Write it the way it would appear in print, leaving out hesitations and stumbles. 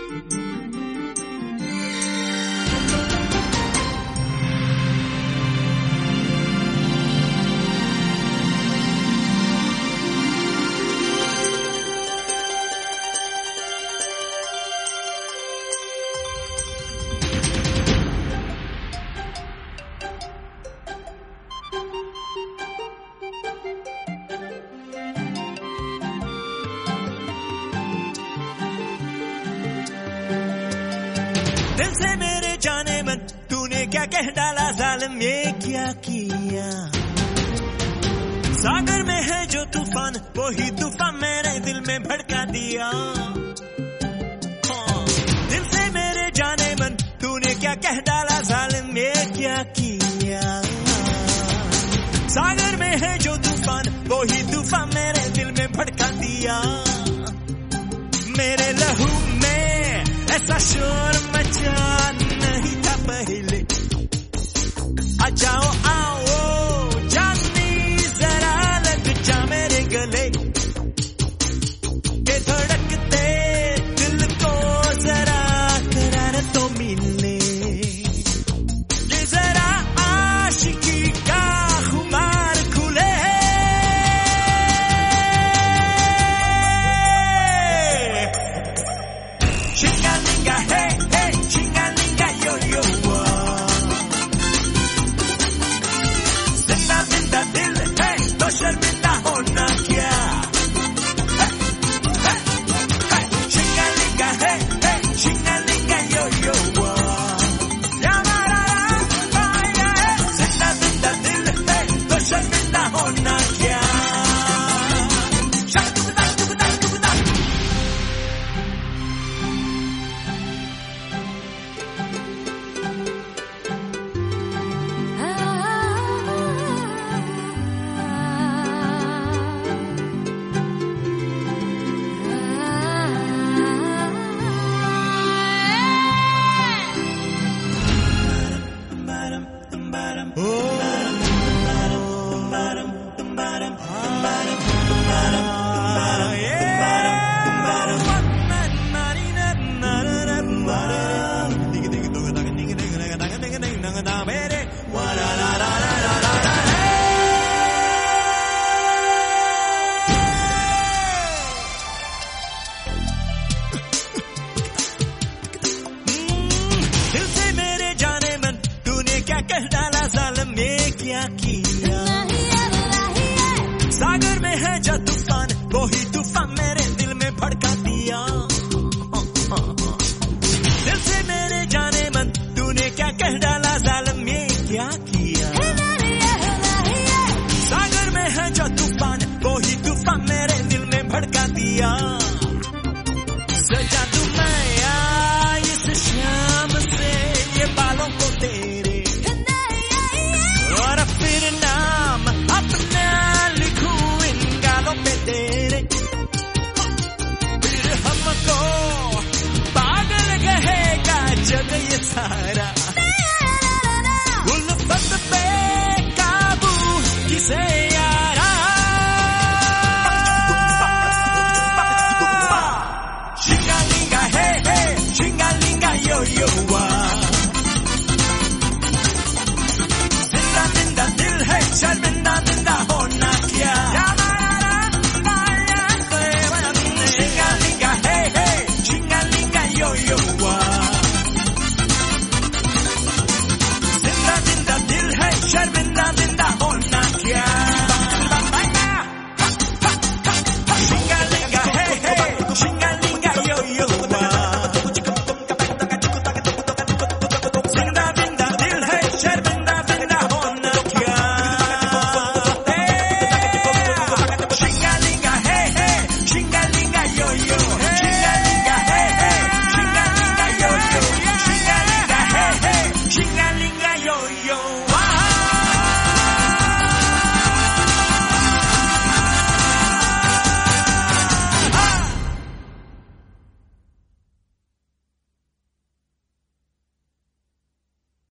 दिल से मेरे जाने मन तूने क्या कह डाला जालिम ये क्या किया। सागर में है जो तूफान वही तूफान मेरे दिल में भड़का दिया। दिल से मेरे जाने मन तूने क्या कह डाला जालिम ये क्या किया। सागर में है जो तूफान वही तूफान मेरे दिल में भड़का दिया। मेरे लहू में ऐसा शोर मचा नहीं था पहले। आ जाओ आओ जानी जरा लग जा मेरे गले के धड़कते दिल को जरा करार तो मिले। ये जरा आशिकी का खुमार खुले। Chingalinga, hey, hey, chingalinga, yo, yo, zinda, zinda, dil, hey, to sharminda hona kya? Hey, hey, hey, chingalinga, hey, hey, chingalinga, yo, yo, zinda, zinda, dil, hey, to sharminda hona kya? दिल से मेरे जाने मन तूने क्या कह डाला जालिम ये क्या किया। सागर में है जो तूफान वही तूफान मेरे दिल में भड़का दिया। दिल से मेरे जाने मन तूने क्या कह डाला जालिम ये क्या किया। सागर में है जो तूफान वही तूफान मेरे दिल में भड़का दिया। सजा